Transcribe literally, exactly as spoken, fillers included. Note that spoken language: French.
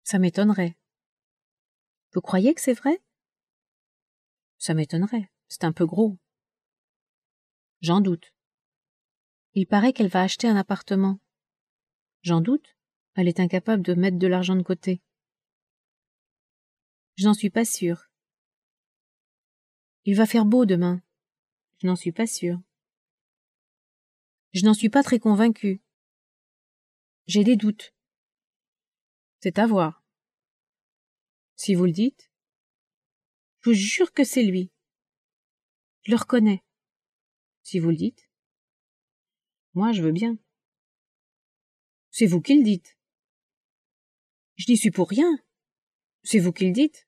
Ça m'étonnerait. Vous croyez que c'est vrai? Ça m'étonnerait, c'est un peu gros. J'en doute. Il paraît qu'elle va acheter un appartement. J'en doute, elle est incapable de mettre de l'argent de côté. Je n'en suis pas sûre. Il va faire beau demain. Je n'en suis pas sûre. Je n'en suis pas très convaincue. J'ai des doutes. C'est à voir. Si vous le dites. Je vous jure que c'est lui. Je le reconnais. Si vous le dites. Moi, je veux bien. C'est vous qui le dites. Je n'y suis pour rien. C'est vous qui le dites.